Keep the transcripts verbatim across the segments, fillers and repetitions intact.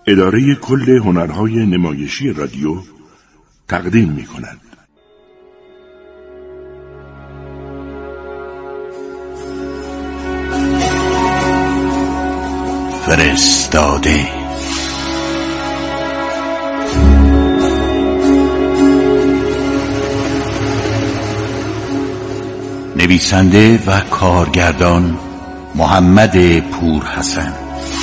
اداره کل هنرهای نمایشی رادیو تقدیم می کند. فرستاده. نویسنده و کارگردان محمد پورحسن.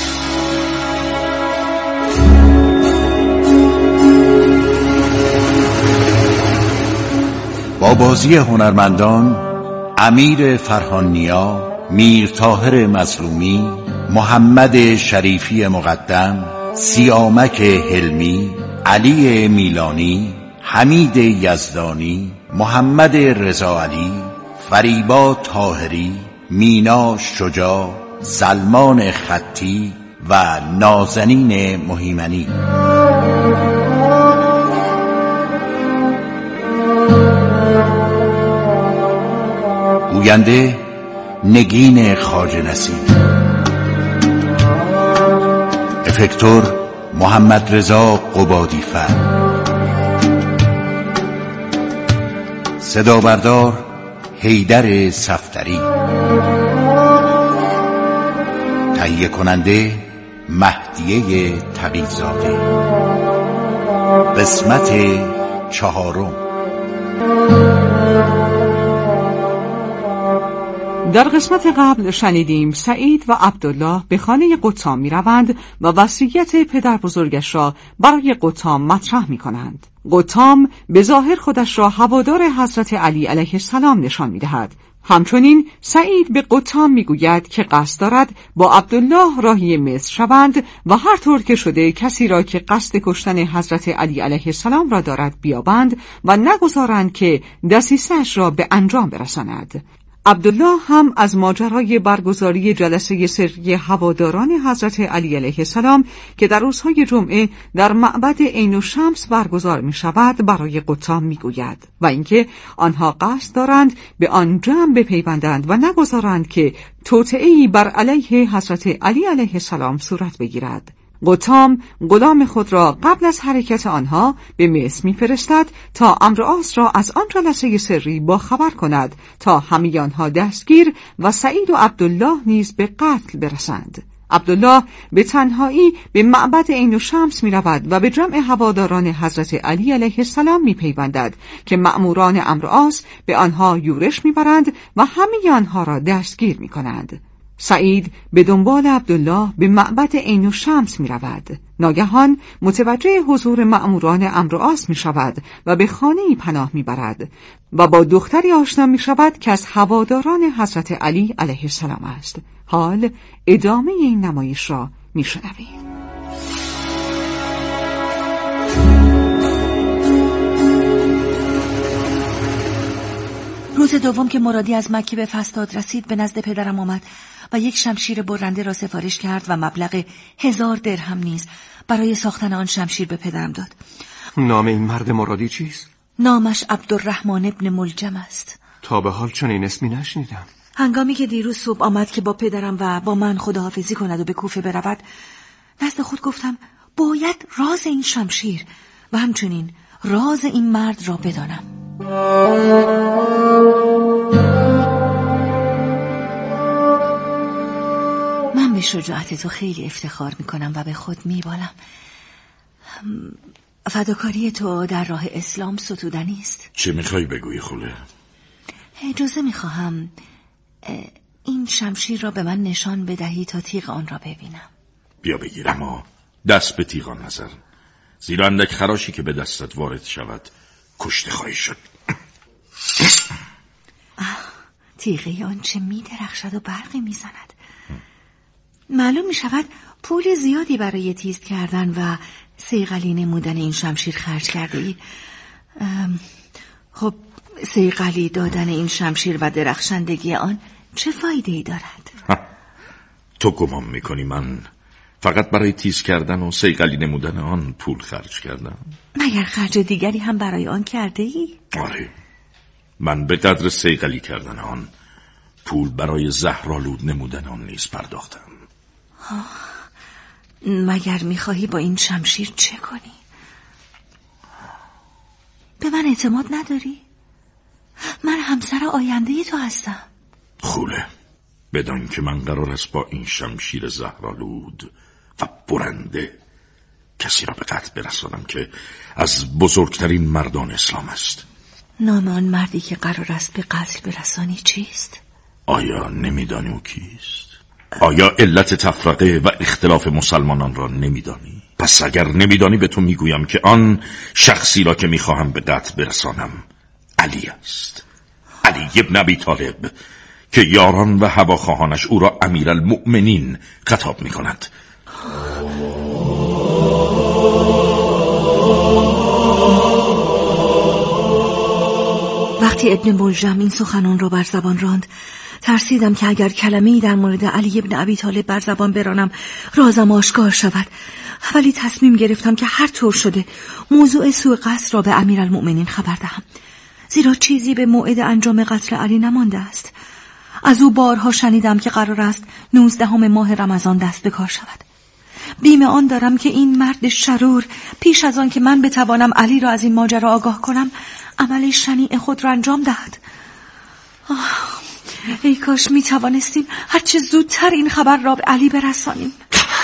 با بازی هنرمندان امیر فرهانیا، میر طاهر مظلومی، محمد شریفی مقدم، سیامک حلمی، علی میلانی، حمید یزدانی، محمد رضا علی، فریبا طاهری، مینا شجاع، سلمان خطی و نازنین مهیمنی. گوینده نگین خواجه نصیر. افکتور محمد رضا قبادی فر. صدا بردار حیدر صفدری. تهیه کننده مهدیه تقی‌زاده. قسمت چهارم. در قسمت قبل شنیدیم سعید و عبدالله به خانه قطام می روند و وصیت پدر بزرگش را برای قطام مطرح می کنند. قطام به ظاهر خودش را هوادار حضرت علی علیه السلام نشان می دهد. همچنین سعید به قطام می گوید که قصد دارد با عبدالله راهی مصر شوند و هر طور که شده کسی را که قصد کشتن حضرت علی علیه السلام را دارد بیابند و نگذارند که دسیسه‌اش را به انجام برساند. عبدالله هم از ماجرای برگزاری جلسه سری هواداران حضرت علی علیه السلام که در روزهای جمعه در معبد عین الشمس برگزار می شود برای قطام می گوید و اینکه آنها قصد دارند به آن جمع بپیوندند و نگذارند که توطئه‌ای بر علیه حضرت علی علیه السلام صورت بگیرد. قطام غلام خود را قبل از حرکت آنها به مصر می‌فرستد تا عمرو عاص را از آن جلسه سری با خبر کند تا همه آنها دستگیر و سعید و عبدالله نیز به قتل برسند. عبدالله به تنهایی به معبد عین الشمس می رود و به جمع هواداران حضرت علی علیه السلام می پیوندد که مأموران عمرو عاص به آنها یورش می برند و همه آنها را دستگیر می کنند. سعید به دنبال عبدالله به معبد عین الشمس می رود. ناگهان متوجه حضور مأموران عمرو عاص می شود و به خانه‌ای پناه می برد و با دختری آشنا می شود که از هواداران حضرت علی علیه السلام است. حال ادامه این نمایش را می شنویم. روز دوم که مرادی از مکه به فستاد رسید به نزد پدرم آمد و یک شمشیر برنده را سفارش کرد و مبلغ هزار درهم نیز برای ساختن آن شمشیر به پدرم داد. نام این مرد مرادی چیست؟ نامش عبدالرحمن ابن ملجم است. تا به حال چنین اسمی نشنیدم. هنگامی که دیروز صبح آمد که با پدرم و با من خداحافظی کند و به کوفه برود، نزد خود گفتم باید راز این شمشیر و همچنین راز این مرد را بدانم. من به شجاعت تو خیلی افتخار میکنم و به خود میبالم. فداکاری تو در راه اسلام ستودنی است. چه میخوای بگویی خوله؟ اجازه میخواهم این شمشیر را به من نشان بدهی تا تیغ آن را ببینم. بیا بگیرم و دست به تیغ آن نظر، زیرا اندک خراشی که به دستت وارد شود کشته خواهی شد. تیغه آن چه می درخشد و برقی می زند. معلوم می شود پول زیادی برای تیز کردن و صیقلی نمودن این شمشیر خرج کرده ای. خب صیقلی دادن این شمشیر و درخشندگی آن چه فایده ای دارد؟ تو گمان می کنی من فقط برای تیز کردن و صیقلی نمودن آن پول خرج کردم؟ مگر خرج دیگری هم برای آن کرده ای؟ آره، من به قدر صیقلی کردن آن پول برای زهرآلود نمودن آن نیز پرداختم. مگر میخواهی با این شمشیر چه کنی؟ به من اعتماد نداری؟ من همسر آینده تو هستم. خوله، بدان که من قرار است با این شمشیر زهرآلود و برنده کسی را به قتل برسانم که از بزرگترین مردان اسلام است. نام آن مردی که قرار است به قتل برسانی چیست؟ آیا نمیدانی او کیست؟ آیا علت تفرقه و اختلاف مسلمانان را نمیدانی؟ پس اگر نمیدانی به تو میگویم که آن شخصی را که میخواهم به قتل برسانم علی است. علی ابن ابی طالب که یاران و هواخواهانش او را امیرالمؤمنین خطاب میکند. وقتی ابن ملجم این سخنان را بر زبان راند، ترسیدم که اگر کلمه‌ای در مورد علی ابن ابی طالب بر زبان برانم رازم آشکار شود. ولی تصمیم گرفتم که هر طور شده موضوع سوء قصد را به امیرالمؤمنین خبر دهم، زیرا چیزی به موعد انجام قتل علی نمانده است. از او بارها شنیدم که قرار است نوزدهم ماه رمضان دست به کار شود. بیم آن دارم که این مرد شرور پیش از آن که من بتوانم علی را از این ماجرا آگاه کنم عمل شنیع خود را انجام دهد. آه، ای کاش می توانستیم هرچه زودتر این خبر را به علی برسانیم.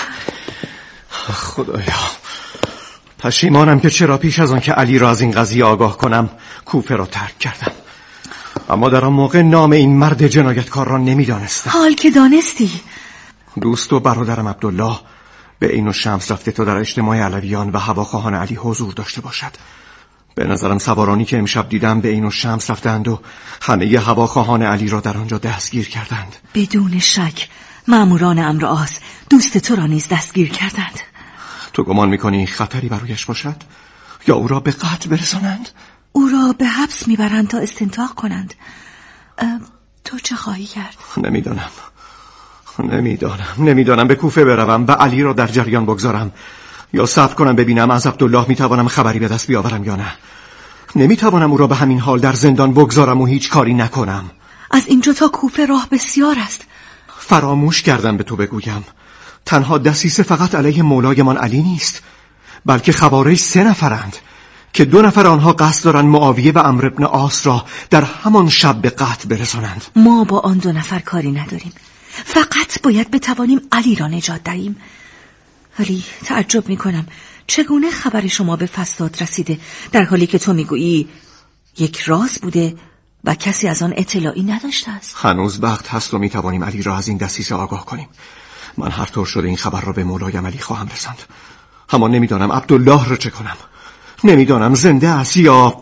خدایا، پشیمانم که چرا پیش از آن که علی را از این قضیه آگاه کنم کوفه را ترک کردم. اما در آن موقع نام این مرد جنایتکار را نمیدانستم. حال که دانستی؟ دوست و برادرم عبدالله به عین الشمس رفته تا در اجتماع علویان و هواخواهان علی حضور داشته باشد. به نظرم سوارانی که امشب دیدم به عین الشمس رفتند و همه هواخواهان علی را در آنجا دستگیر کردند. بدون شک ماموران امر آز دوست تو را نیز دستگیر کردند. تو گمان میکنی خطری برایش باشد؟ یا او را به قتل برسانند؟ او را به حبس میبرند تا استنطاق کنند. تو چه خواهی کرد؟ نمیدانم نمیدانم نمیدانم به کوفه بروم و علی را در جریان بگذارم یا صبر کنم ببینم از عبدالله میتوانم خبری به دست بیاورم یا نه. نمیتوانم او را به همین حال در زندان بگذارم و هیچ کاری نکنم. از اینجا تا کوفه راه بسیار است. فراموش کردم به تو بگویم تنها دسیسه فقط علیه مولایمان علی نیست، بلکه خوارج سه نفرند که دو نفر آنها قصد دارند معاویه و عمرو بن عاص را در همان شب به قتل برسانند. ما با آن دو نفر کاری نداریم، فقط باید بتوانیم علی را نجات دهیم. ولی تعجب میکنم چگونه خبر شما به فساد رسیده در حالی که تو میگویی یک راز بوده و کسی از آن اطلاعی نداشته است. هنوز وقت هست و میتوانیم علی را از این دسیسه آگاه کنیم. من هر طور شده این خبر را به مولایم علی خواهم رساند. اما نمیدانم عبدالله را چه کنم. نمیدانم زنده است یا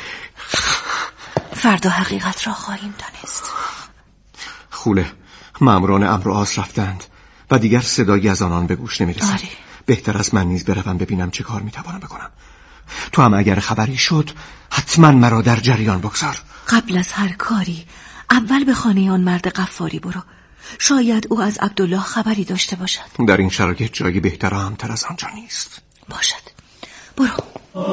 فردا حقیقت را خواهیم دانست. خوله، ماموران امر و آز رفتند و دیگر صدایی از آنان به گوش نمیرسد. آره. بهتر از من نیز بروم ببینم چه کار میتوانم بکنم. تو هم اگر خبری شد حتما مرا در جریان بگذار. قبل از هر کاری اول به خانه آن مرد غفاری برو. شاید او از عبدالله خبری داشته باشد. در این شرایط جایی بهتر و امن‌تر از آنجا نیست. باشد، برو.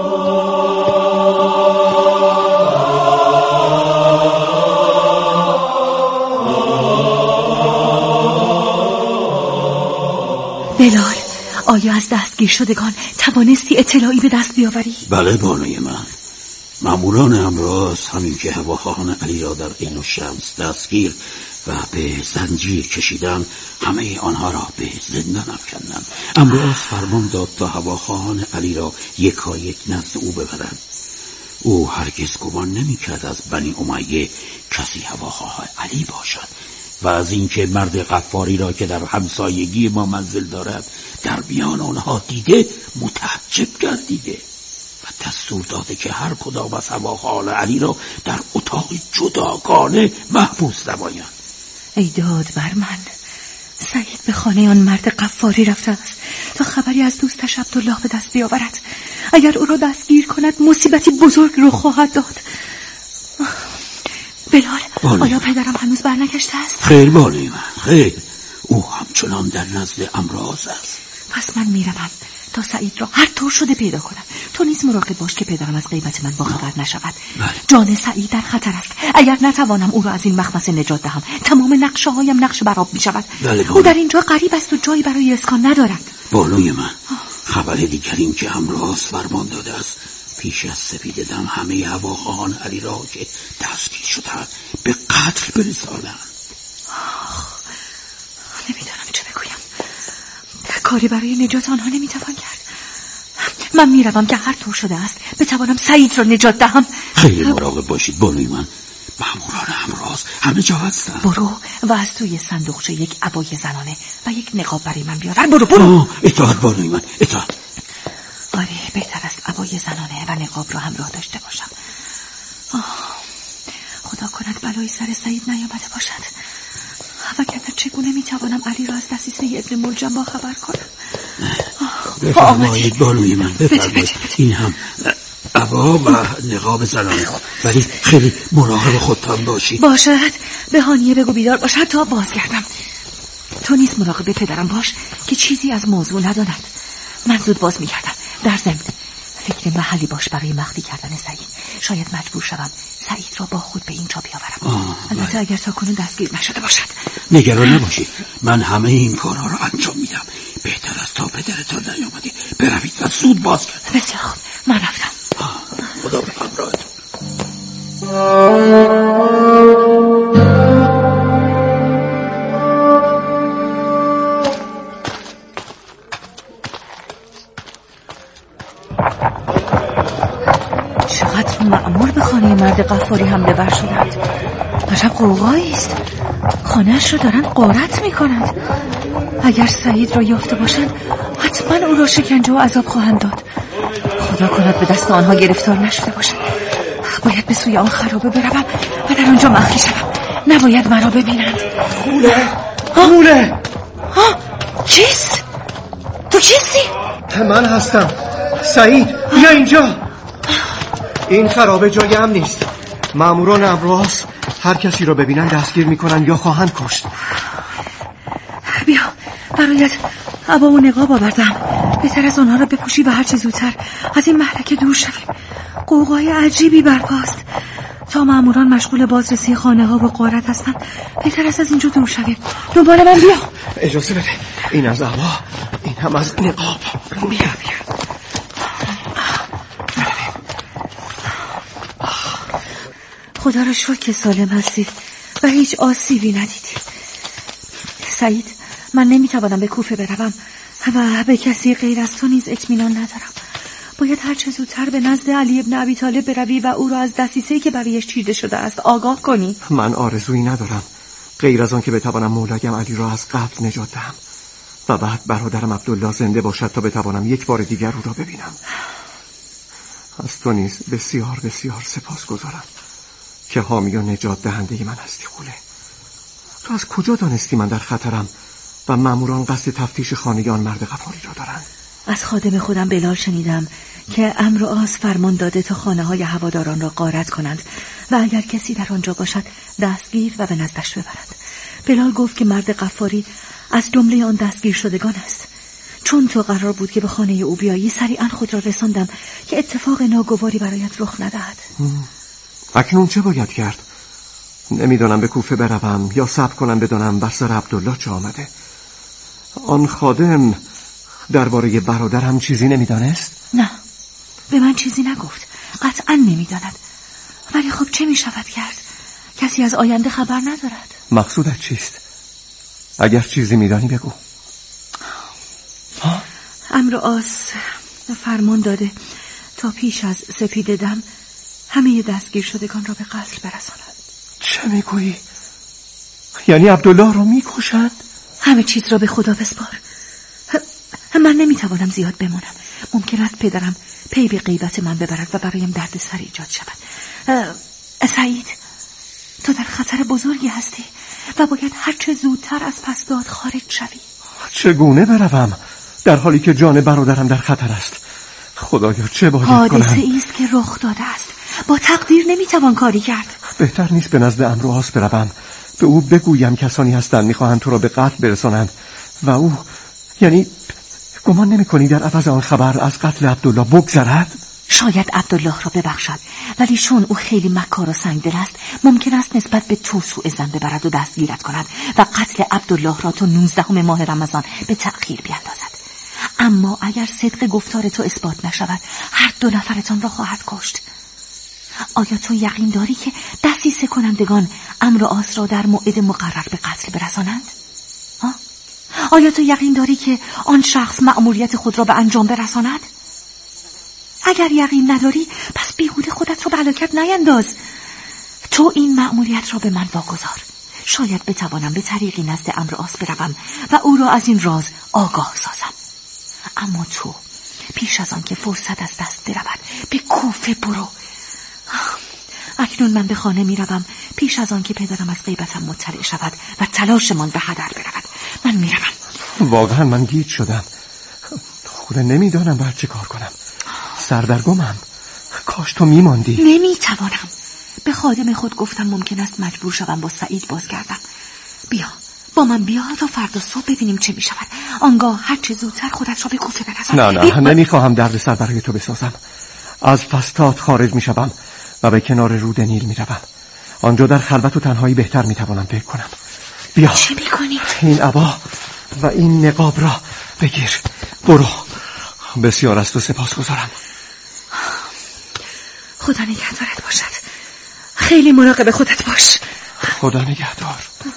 بلال، آیا از دستگیر شدگان توانستی اطلاعی به دست بیاوری؟ بله بانوی من. ماموران امراض همین که هواخواهان علی را در عین الشمس دستگیر و به زنجیر کشیدن همه آنها را به زندان افکندند. امراض فرمان داد تا هواخواهان علی را یکایک نزد او ببرند. او هرگز گمان نمی‌کرد از بنی امیه کسی هواخواه علی باشد و از اینکه مرد غفاری را که در همسایگی ما منزل دارد در میان آنها دیده متعجب گردیده و دستور داده که هر کدام از هواخواهان علی را در اتاق جداگانه محبوس نمایند. ای داد بر من، سعید به خانه آن مرد غفاری رفته است تا خبری از دوستش عبدالله به دست بیاورد. اگر او را دستگیر کند مصیبتی بزرگ رو خواهد داد. بلال، بالی. آیا پدرم هنوز برنگشته است؟ خیر بالی من، خیر. او همچنان در نزد امراض است. پس من میروم تا سعید را هر طور شده پیدا کنم. تو نیز مراقب باش که پدرم از غیبت من باخبر نشود. بله. جان سعید در خطر است. اگر نتوانم او را از این مخمصه نجات دهم تمام نقشه هایم نقش برآب می شود. بله. او در اینجا غریب است و جایی برای اسکان ندارد. بانوی من، خبر دیگر این که امراض فرمان داده است پیش از سپید دم همه هواخواهان علی را که دستگیر شدند به قتل برسانند. نمیدانم چه بگویم. کاری برای نجات آنها نمیتوان کرد. من میروم که هر طور شده است بتوانم سعید را نجات دهم. خیلی مراقب باشید بانوی من، ماموران امراض همه جا هستند. برو و از توی صندوقچه یک عبای زنانه و یک نقاب برای من بیاور. برو برو. اطاعت بانوی من، اطاعت. آره بهتر است عبای زنانه و نقاب را همراه داشته باشم. آه. خدا کند بلای سر سعید نیامده باشد، وگرنه چگونه میتوانم علی را از دسیسه ابن ملجم با خبر کنم. بفرمایید بانوی من، بفرمایید. این هم عبا و نقاب زنانه، ولی خیلی مراقب خودتان باشید. باشد. به هانیه بگو بیدار باشد تا بازگردم. تو نیز مراقب پدرم باش که چیزی از موضوع نداند. من زود باز میگردم. در ضمن فکر محلی باش برای مخفی کردن سعید. شاید مجبور شوم سعید را با خود به اینجا بیاورم. البته اگر تا کنون دستگیر نشده باشد. نگران نباشید، من همه این کارها را انجام میدم. بهتر است تا پدرتان نیامده بروید و زود بازگردید. بسیار خوب، من رفتم. خدا به همراهتون. چقدر مأمور به خانه مرد غفاری حمله ور شدند. عجب قوقایی است. خانه‌اش را دارند غارت می‌کنند. اگر سعید را یافته باشند حتما او را شکنجه و عذاب خواهند داد. خدا کند به دست آنها گرفتار نشده باشد. باید به سوی آن خرابه بروم و در آنجا مخفی شوم. نباید مرا ببینند. خوله خوله چیست؟ تو کیستی؟ من هستم سعید. بیا اینجا. این خرابه جای امن نیست. ماموران امراض هر کسی را ببینن دستگیر میکنن یا خواهند کشت. بیا برایت عبا و نقاب آوردم. بهتر از آنها را بپوشی و هر چه زودتر از این مهلکه دور شویم. قوقای عجیبی برپاست. تا ماموران مشغول بازرسی خانه ها و غارت هستند بهتر است از اینجا دور شویم. دنبال من بیا. اجازه بده. این از عبا، این هم از نقاب. بیا بیا. خدا را شکر که سالم هستی و هیچ آسیبی ندیدی. سعید، من نمیتوانم به کوفه بروم و به کسی غیر از تو نیز اطمینان ندارم. باید هر چه زودتر به نزد علی ابن ابی طالب بروی و او را از دسیسه‌ای که برایش چیده شده است آگاه کنی. من آرزویی ندارم غیر از آن که بتوانم مولایم علی را از قتل نجات دهم و بعد برادرم عبدالله زنده باشد تا بتوانم یک بار دیگر او را ببینم. از تو نیز بسیار بسیار سپاسگزارم که حامی و نجات دهنده من هستی. خوله، تو از کجا دانستی من در خطرم و ماموران قصد تفتیش خانه آن مرد غفاری را دارند؟ از خادم خودم بلال شنیدم که امر آس فرمان داده تا خانه های هواداران را غارت کنند و اگر کسی در آنجا باشد دستگیر و به نزدش ببرند. بلال گفت که مرد غفاری از جمله آن دستگیر شدگان است. چون تو قرار بود که به خانه او بیایی سریعا خود را رساندم که اتفاق ناگواری برایت رخ ندهد. اکنون چه باید کرد؟ نمیدانم به کوفه بروم یا صبر کنم بدانم بر سر عبدالله چه آمده. آن خادم درباره برادرم چیزی نمیدانست؟ نه، به من چیزی نگفت. قطعا نمیداند. ولی خب چه می شود کرد؟ کسی از آینده خبر ندارد. مقصودت چیست؟ اگر چیزی میدانی بگو. امر آس فرمان داده تا پیش از سپید دم همه دستگیر شدگان را به قتل برساند. چه میگویی؟ یعنی عبدالله را میکشند؟ همه چیز را به خدا بسپار. من نمیتوانم زیاد بمانم. ممکن است پدرم پی به غیبت من ببرد و برایم درد سر ایجاد شود. سعید، تو در خطر بزرگی هستی و باید هر چه زودتر از پسداد خارج شوی. چگونه بروم در حالی که جان برادرم در خطر است؟ خدایا چه باید کنم؟ حادثه ایست که رخ داده است. با تقدیر نمیتوان کاری کرد. بهتر نیست به نزد امر و آس بروم، به او بگویم کسانی هستند میخواهند تو را به قتل برسانند و او، یعنی گمان نمی کنی در عوض آن خبر از قتل عبدالله بگذرد؟ شاید عبدالله را ببخشد، ولی چون او خیلی مکار و سنگدل است ممکن است نسبت به تو سوء ظن ببرد و دستگیرت کند و قتل عبدالله را تا نوزدهم ماه رمضان به تأخیر بیاندازد. اما اگر صدق گفتار تو اثبات نشود هر دو نفرتان را خواهد کشت. آیا تو یقین داری که دسیسه کنندگان عمرو عاص را در موعد مقرر به قتل برسانند؟ ها؟ آیا تو یقین داری که آن شخص مأموریت خود را به انجام برساند؟ اگر یقین نداری پس بیهوده خودت را به هلاکت نینداز. تو این مأموریت را به من واگذار. شاید بتوانم به طریقی نزد عمرو عاص بروم و او را از این راز آگاه سازم. اما تو پیش از آن که فرصت از دست برود به کوفه برو. اکنون من به خانه می روم پیش از آن که پدرم از غیبتم مطلع شود و تلاشمان به هدر برود. من می روم. واقعا من گیج شدم. خدا نمیدانم باید چه کار کنم. سردرگمم. کاش تو میماندی. نمی توانم. به خادم خود گفتم ممکن است مجبور شوم با سعید بازگردم. بیا با من بیا تا فردا صبح ببینیم چه می شود. آنگاه هر چه زودتر خودت را به کوفه برسان. نه نه نمیخواهم درد سر برای تو بسازم. از فستاد خارج می شوم و به کنار رود نیل می روم. آنجا در خلوت و تنهایی بهتر می توانم فکر کنم. بیا. چی می کنی؟ این عبا و این نقاب را بگیر. برو. بسیار از تو سپاس گذارم. خدا نگهدارت باشد. خیلی مراقب خودت باش. خدا نگهدار.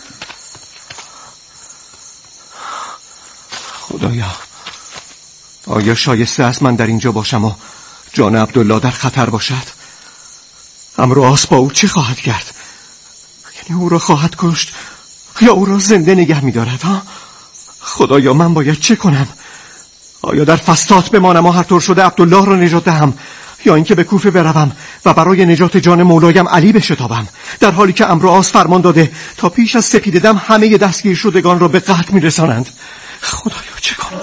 خدایا آیا شایسته است من در اینجا باشم و جان عبدالله در خطر باشد؟ عمرو عاص با او چه خواهد کرد؟ یعنی او را خواهد کشت یا او را زنده نگه می‌دارد؟ ها خدایا من باید چه کنم؟ آیا در فستات بمانم و هر طور شده عبدالله را نجات دهم یا اینکه به کوفه بروم و برای نجات جان مولایم علی بشتابم، در حالی که عمرو عاص فرمان داده تا پیش از سپیده دم همه دستگیر شدگان را به قتل می‌رسانند؟ خدایا چه کنم؟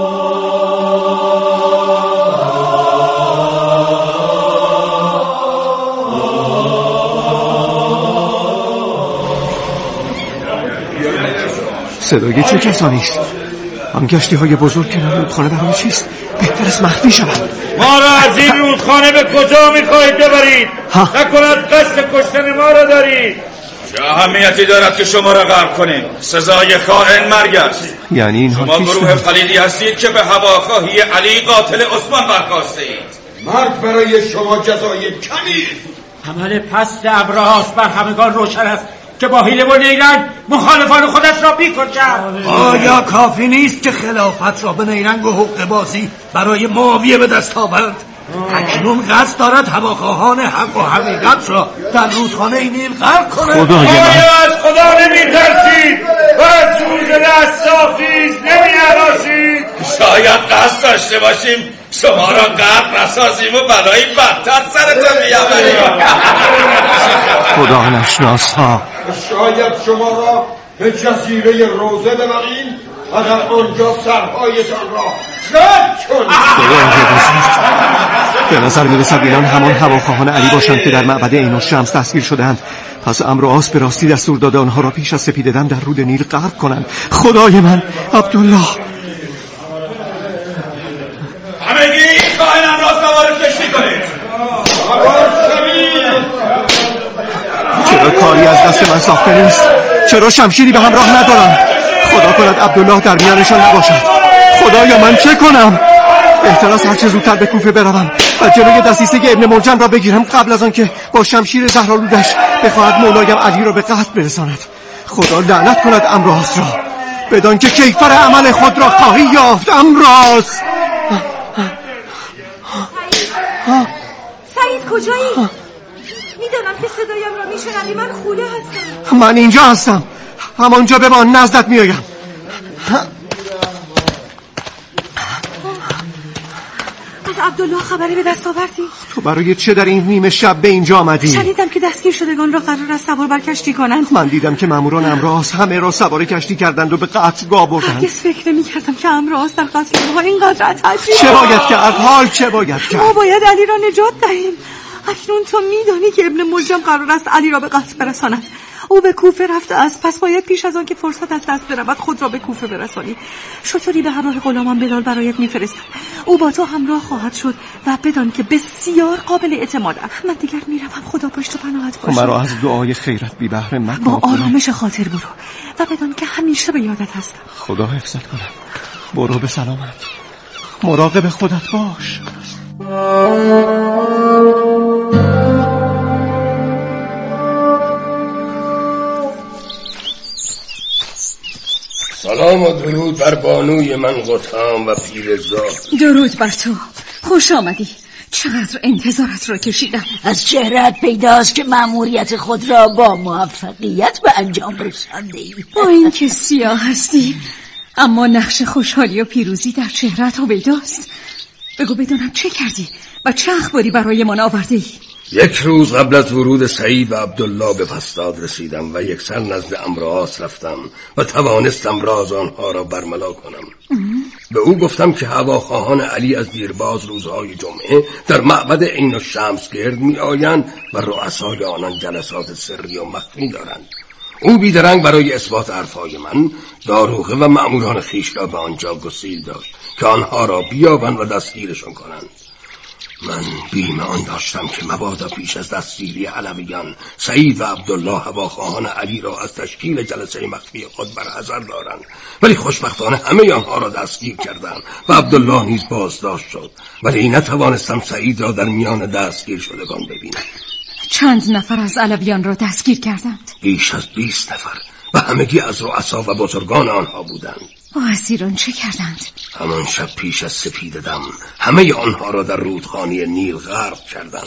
صدای چه کسانی است؟ آن گشتی های بزرگ کنار رودخانه برای چیست؟ بهتر است مخفی شوم. ما را از این رودخانه به کجا میخواهید ببرید؟ نکند قصد کشتن ما را دارید؟ چه اهمیتی دارد که شما را غرق کنیم؟ سزای خائن مرگ است. یعنی این شما گروه خلیلی هستید که به هواخواهی علی قاتل عثمان برخاسته اید. مرگ برای شما جزای کمی. عمل پست عمرو عاص بر همگان روشن است که با حیله و نیرنگ مخالفان خودش را بیکشد. آیا کافی نیست که خلافت را به نیرنگ و حقه بازی برای معاویه به دست آورد؟ اکنون قصد دارد هواخواهان حق و حقیقت را در رودخانه نیل غرق کنه. آیا از خدا نمی ترسید و از جوز دستافیز نمی حراسید؟ شاید قصد داشته باشیم شما را غرق نسازیم و بلایی بدتر سرتان بیاوریم. خدا نشناس ها. شاید شما را به جزیره روزه ببریم و در آنجا سرهایتان را خرد کنیم. به نظر میرسد اینان همان هواخواهان علی باشند که در معبد عین الشمس دستگیر شدند. پس عمرو عاص به راستی دستور داده آنها را پیش از سپیده دم در رود نیل غرق کنند. خدای من عبدالله. همگی این خائنان را سوار کشتی کنید. چرا کاری از دست من ساخته نیست؟ چرا شمشیری به همراه ندارم؟ خدا کند عبدالله در میانشان نباشد. خدایا من چه کنم؟ بهتر است هر چه زودتر به کوفه بروم و جلوی دسیسه ابن ملجم را بگیرم قبل از آن که با شمشیر زهرآلودش بخواهد مولایم علی را به قتل برساند. خدا لعنت کند عمرو عاص را، بدان که کیفر عمل خود را خواهی یافت. عمرو عاص. سعید کجایی؟ میدانم که صدایم را میشنوی. من خوله هستم. من اینجا هستم. همانجا بمان نزدت میایم. از عبدالله خبری به دست آوردی؟ تو برای چه در این نیمه شب به اینجا آمدی؟ شنیدم که دستگیر شدگان را قرار است سوار بر کشتی کنند. من دیدم که ماموران عمرو عاص همه را سوار کشتی کردند و به قتلگاه بردند. هرگز فکر نمی‌کردم که عمرو عاص در قتلگاه اینقدر تاثیر. چه باید کرد؟ حال چه باید کرد؟ ما باید علی را نجات دهیم. اکنون تو میدانی که ابن ملجم قرار است علی را به قتل برساند. او به کوفه رفته است، پس باید پیش از آن که فرصت از دست برود خود را به کوفه برسانی. شطوری به همراه غلامان بلال برایت میفرستم. او با تو همراه خواهد شد و بدان که بسیار قابل اعتماد است. من دیگر میروم. خدا پشت و پناهت باشه. مرا از دعای خیرت بی بهره مکن. با آرامش خاطر برو و بدان که همیشه به یادت هستم. خدا حفظت کنه. برو به سلامت. مراقب خودت باش. سلام و درود بر بانوی من قطام و پیرزاد. درود بر تو، خوش آمدی. چقدر انتظارت را کشیدم. از چهره‌ات پیداست که مأموریت خود را با موفقیت به انجام رسانده‌ای. با اینکه سیاه هستی اما نقش خوشحالی و پیروزی در چهره‌ت پیداست. بگو بدونم چه کردی و چه اخباری برای من آورده‌ای؟ یک روز قبل از ورود سعید و عبدالله به فستاد رسیدم و یک سر نزد امراس رفتم و توانستم راز آنها را برملا کنم. ام. به او گفتم که هواخواهان علی از دیرباز روزهای جمعه در معبد عین الشمس گرد می آیند و رؤسای آنان جلسات سری و مخفی دارند. او بیدرنگ برای اثبات حرفهای من داروغه و مأموران خویش را به آنجا گسیل داد که آنها را بیابند و دستگیرشان کنند. من بیم آن داشتم که مبادا پیش از دستگیری علویان سعید و عبدالله هواخواهان علی را از تشکیل جلسه مخفی خود برحذر دارند، ولی خوشبختانه همه آنها را دستگیر کردند و عبدالله نیز بازداشت شد، ولی نتوانستم سعید را در میان دستگیر شدگان ببینم. چند نفر از علویان را دستگیر کردند؟ بیش از بیست نفر و همگی از رؤسا و بزرگان آنها بودند. با اسیران چه کردند؟ همان شب پیش از سپید دم همه آنها را در رودخانه نیل غرق کردند.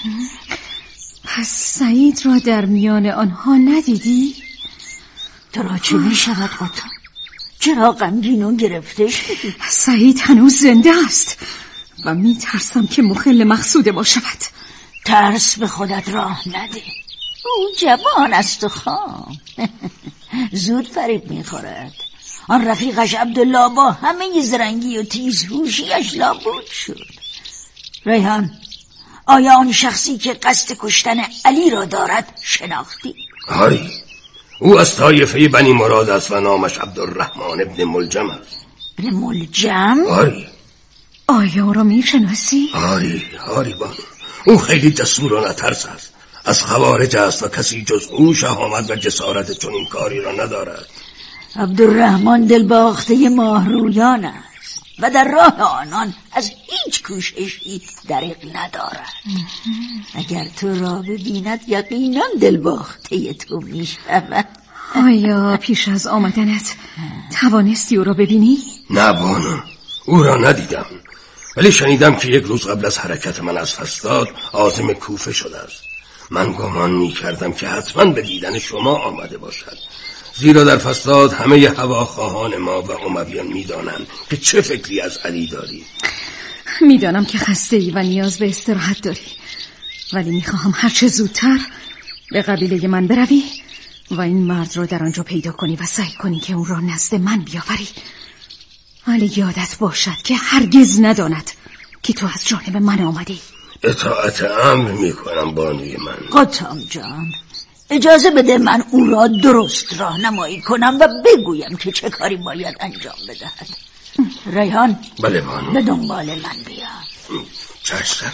پس سعید را در میان آنها ندیدی؟ تو را چه می شود قطام؟ چرا غمگین و گرفته شدی؟ سعید هنوز زنده است و می ترسم که مخل مقصود ما شود. ترس به خودت راه نده. او جوان است و خام. زود فریب می خورد. آن رفیقش عبدالله با همه زرنگی و تیزهوشیش لابود شد. ریحان، آیا آن شخصی که قصد کشتن علی را دارد شناختی؟ آری، او از طایفه بنی مراد است و نامش عبدالرحمن ابن ملجم است. ابن ملجم؟ آری. آیا او را می شناسی؟ آری، آری بانو. او خیلی جسور و نترس است. از خوارج است و کسی جز او شهامت و جسارت چنین کاری را ندارد. عبدالرحمن دلباخته ماهرویان است و در راه آنان از هیچ کوششی دریغ ندارد. اگر تو را ببیند یقینا دلباخته تو می شود. آیا پیش از آمدنت توانستی او را ببینی؟ نه بانو، او را ندیدم، ولی شنیدم که یک روز قبل از حرکت من از فستاد عازم کوفه شده است. من گمان می کردم که حتما به دیدن شما آمده باشد، زیرا در فستاد همه هواخواهان ما و امویان می دانند که چه فکری از علی داری. می دانم که خسته ای و نیاز به استراحت داری، ولی می خواهم هرچه زودتر به قبیله من بروی و این مرد را در آنجا پیدا کنی و سعی کنی که اون را نزد من بیاوری. ولی یادت باشد که هرگز نداند که تو از جانب من آمدی. اطاعت امر می کنم بانوی من. قطام جان، اجازه بده من او را درست راهنمایی کنم و بگویم که چه کاری باید انجام بدهد. ریحان، بله بانو. به دنبال من بیا. چشم.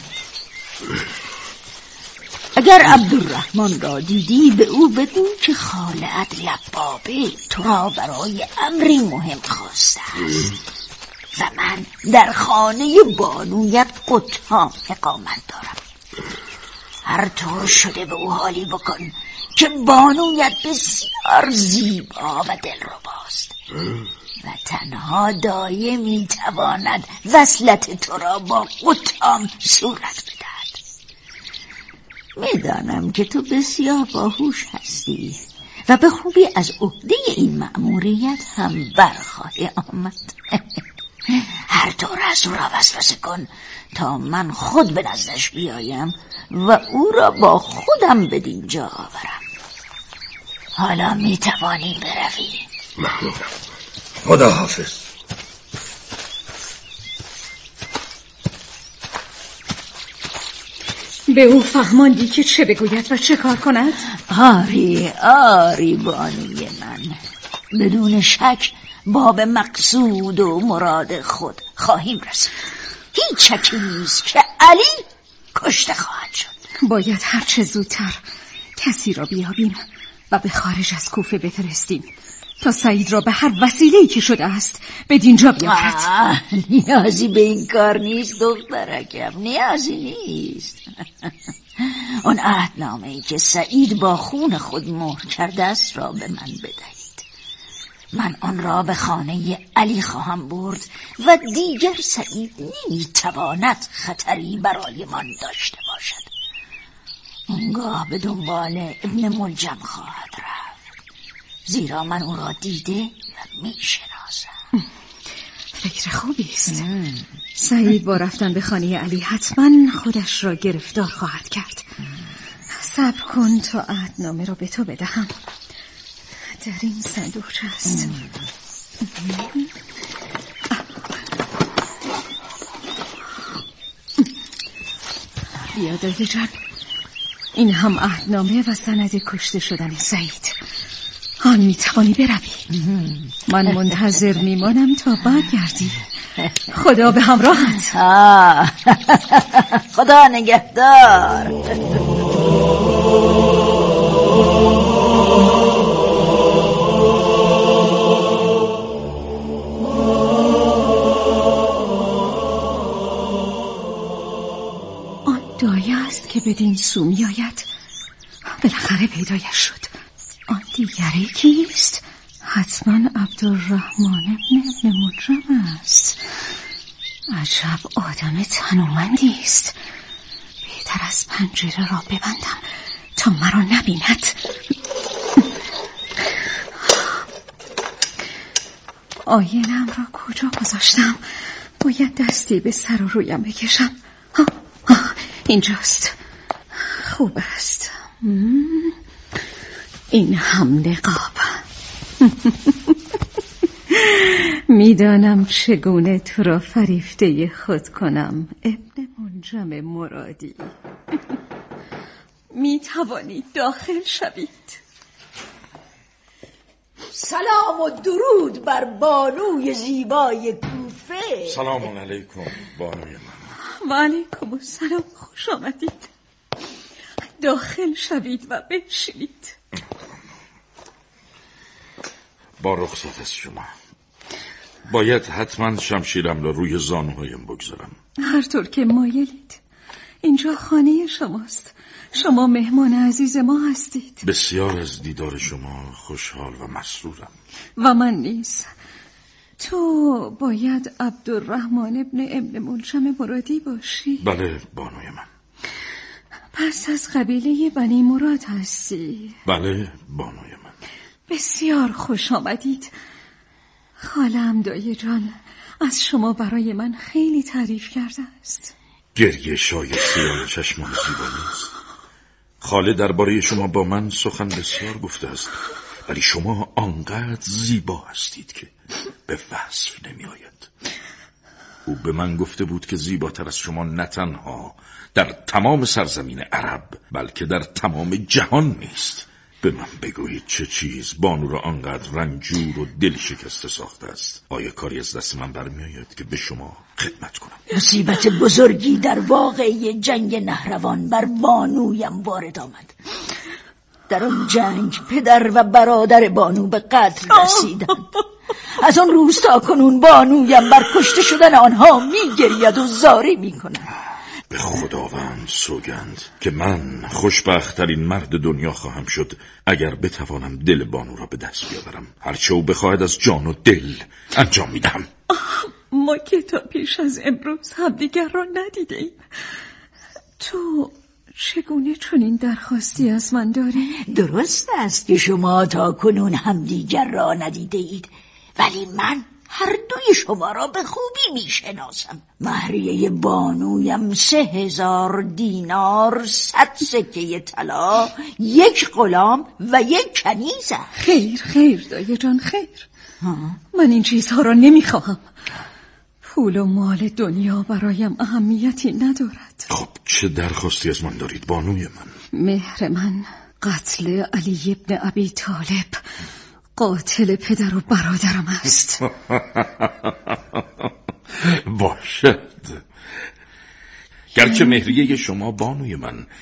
اگر عبدالرحمن را دیدی به او بگو که خاله‌ات لبابه تو را برای امری مهم خواسته است و من در خانه بانویت قطام اقامت دارم. هر طور شده به او حالی بکن که بانویت بسیار زیبا و دلرباست و تنها دایه میتواند وصلت تو را با قطام صورت بدهد. میدانم که تو بسیار باهوش هستی و به خوبی از عهده این مأموریت هم برخواهی آمد. هر طور از او را وسوسه کن تا من خود به نزدش بیایم و او را با خودم بدین جا آورم. حالا می توانی بروی. ممنونم. خدا حافظ. به او فهماندی که چه بگوید و چه کار کند؟ آری آری بانوی من، بدون شک باب مقصود و مراد خود خواهیم رسید. هیچ شکی نیست که علی کشته خواهد شد. باید هرچه زودتر کسی را بیابیم و به خارج از کوفه بفرستیم تا سعید را به هر وسیله‌ای که شده است به دینجا بیاورد. نیازی به این کار نیست دخترکم، نیازی نیست. آن عهدنامه‌ای که سعید با خون خود مهر کرده است را به من بدهید. من آن را به خانه علی خواهم برد و دیگر سعید نمیتواند خطری برای من داشته باشد. اونگاه به دنبال ابن ملجم خواهد رفت، زیرا من او را دیده و میشناسم. فکر خوبی است. سعید با رفتن به خانه علی حتما خودش را گرفتار خواهد کرد. صبر کن تا عهدنامه را به تو بدهم. در این صندوقچه است. بیا دایی جان، این هم عهدنامه و سند کشته شدن سعید. آن میتوانی بروی. من منتظر میمانم تا برگردی. خدا به همراهت. خدا نگهدار. دایه است که بدین سو می آید. بالاخره پیدایش شد. آن دیگری کیست؟ حتما عبدالرحمن ابن ابن مجرم است. عجب آدم تنومندی است. بهتر از پنجره را ببندم تا مرا نبیند. آینم را کجا گذاشتم؟ باید دستی به سر و رویم بکشم. ها ها اینجاست. خوب است. این هم نقاب. میدانم چگونه تو را فریفته خود کنم ابن منجم مرادی. می توانید داخل شوید. سلام و درود بر بانوی زیبای کوفه. سلام علیکم بانوی من. و علیکم السلام، خوش آمدید. داخل شوید و بنشینید. با رخصت از شما. باید حتما شمشیرم را روی زانوهایم بگذارم. هر طور که مایلید. اینجا خانه شماست. شما مهمان عزیز ما هستید. بسیار از دیدار شما خوشحال و مسرورم. و من نیز. تو باید عبدالرحمن ابن ابن ملجم مرادی باشی. بله بانوی من. پس از قبیله بنی مراد هستی. بله بانوی من. بسیار خوش آمدید. خالم دایی جان از شما برای من خیلی تعریف کرده است. گریه شایسته آن چشمان زیبا نیست. خاله درباره شما با من سخن بسیار گفته است، ولی شما آنقدر زیبا هستید که به وصف نمی آید. او به من گفته بود که زیباتر از شما نه تنها در تمام سرزمین عرب بلکه در تمام جهان نیست. به من بگویید چه چیز بانو را آنقدر رنجور و دل شکسته ساخته است؟ آیا کاری از دست من برمی آید که به شما خدمت کنم؟ مصیبت بزرگی در واقعه جنگ نهروان بر بانویم وارد آمد. در آن جنگ پدر و برادر بانو به قتل رسیدند. از آن روز تا کنون بانویم بر کشته شدن آنها می گرید و زاری می کند. به خداوند سوگند که من خوشبخت‌ترین مرد دنیا خواهم شد اگر بتوانم دل بانو را به دست بیاورم. هرچه او بخواهد از جان و دل انجام میدم. ما که تا پیش از امروز همدیگر را ندیده ایم. تو چگونه چنین درخواستی از من داری؟ درست است که شما تا کنون همدیگر را ندیده اید، ولی من هر دوی شما را به خوبی می شناسم. مهریه بانویم سه هزار دینار، صد سکه طلا، یک غلام و یک کنیزه. خیر خیر دایی جان خیر. ها؟ من این چیزها را نمی خواهم. پول و مال دنیا برایم اهمیتی ندارد. خب چه درخواستی از من دارید بانوی من؟ مهر من قتل علی ابن ابی طالب، قاتل پدر و برادرم است. باشد. گرچه مهریه شما بانوی من